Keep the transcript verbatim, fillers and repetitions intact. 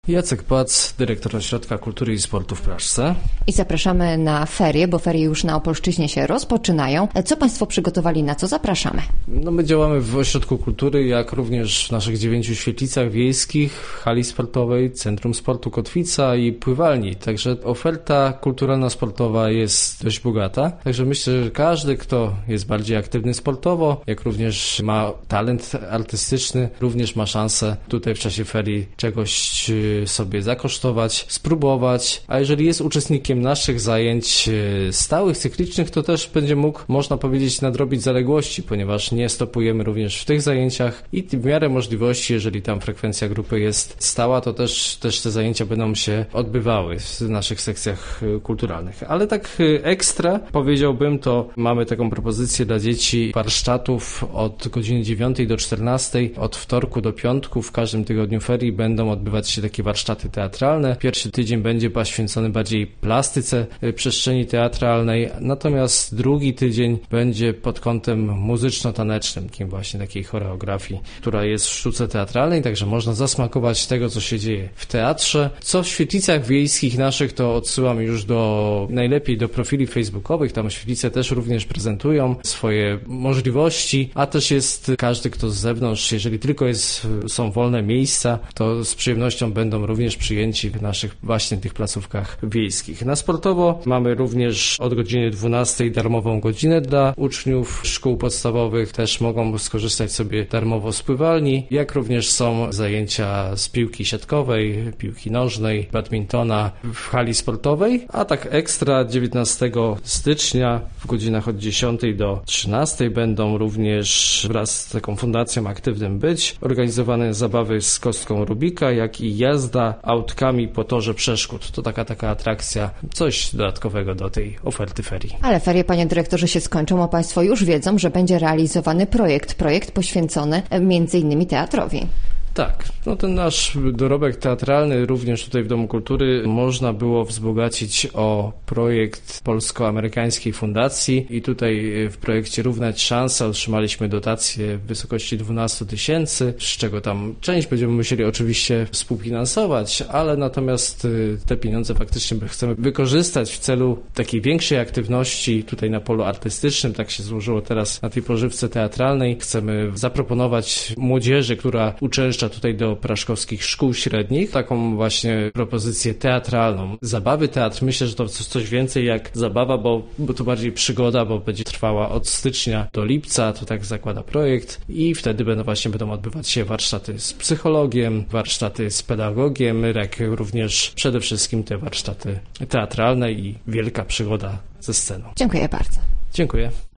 Jacek Pac, dyrektor Ośrodka Kultury i Sportu w Praszce. I zapraszamy na ferie, bo ferie już na Opolszczyźnie się rozpoczynają. Co Państwo przygotowali, na co zapraszamy? No my działamy w Ośrodku Kultury, jak również w naszych dziewięciu świetlicach wiejskich, w hali sportowej, Centrum Sportu Kotwica i pływalni. Także oferta kulturalno-sportowa jest dość bogata. Także myślę, że każdy, kto jest bardziej aktywny sportowo, jak również ma talent artystyczny, również ma szansę tutaj w czasie ferii czegoś sobie zakosztować, spróbować, a jeżeli jest uczestnikiem naszych zajęć stałych, cyklicznych, to też będzie mógł, można powiedzieć, nadrobić zaległości, ponieważ nie stopujemy również w tych zajęciach i w miarę możliwości, jeżeli tam frekwencja grupy jest stała, to też, też te zajęcia będą się odbywały w naszych sekcjach kulturalnych. Ale tak ekstra, powiedziałbym, to mamy taką propozycję dla dzieci warsztatów od godziny dziewiątej do czternastej, od wtorku do piątku, w każdym tygodniu ferii będą odbywać się takie warsztaty teatralne. Pierwszy tydzień będzie poświęcony bardziej plastyce przestrzeni teatralnej, natomiast drugi tydzień będzie pod kątem muzyczno-tanecznym, takim właśnie takiej choreografii, która jest w sztuce teatralnej, także można zasmakować tego, co się dzieje w teatrze. Co w świetlicach wiejskich naszych, to odsyłam już do najlepiej do profili facebookowych, tam świetlice też również prezentują swoje możliwości, a też jest każdy, kto z zewnątrz, jeżeli tylko jest, są wolne miejsca, to z przyjemnością będą również przyjęci w naszych właśnie tych placówkach wiejskich. Na sportowo mamy również od godziny dwunastej darmową godzinę dla uczniów szkół podstawowych. Też mogą skorzystać sobie darmowo z pływalni, jak również są zajęcia z piłki siatkowej, piłki nożnej, badmintona w hali sportowej, a tak ekstra dziewiętnastego stycznia w godzinach od dziesiątej do trzynastej będą również wraz z taką fundacją Aktywnym Być organizowane zabawy z kostką Rubika, jak i jazda autkami po torze przeszkód. To taka taka atrakcja, coś dodatkowego do tej oferty ferii. Ale ferie, panie dyrektorze, się skończą, a Państwo już wiedzą, że będzie realizowany projekt, projekt poświęcony między innymi teatrowi. Tak, no ten nasz dorobek teatralny również tutaj w Domu Kultury można było wzbogacić o projekt polsko-amerykańskiej fundacji i tutaj w projekcie Równać Szanse otrzymaliśmy dotację w wysokości dwanaście tysięcy, z czego tam część będziemy musieli oczywiście współfinansować, ale natomiast te pieniądze faktycznie chcemy wykorzystać w celu takiej większej aktywności tutaj na polu artystycznym. Tak się złożyło teraz na tej pożywce teatralnej. Chcemy zaproponować młodzieży, która uczęszcza tutaj do praszkowskich szkół średnich, taką właśnie propozycję teatralną. Zabawy teatr, myślę, że to coś więcej jak zabawa, bo, bo to bardziej przygoda, bo będzie trwała od stycznia do lipca, to tak zakłada projekt i wtedy będą właśnie będą odbywać się warsztaty z psychologiem, warsztaty z pedagogiem, jak również przede wszystkim te warsztaty teatralne i wielka przygoda ze sceną. Dziękuję bardzo. Dziękuję.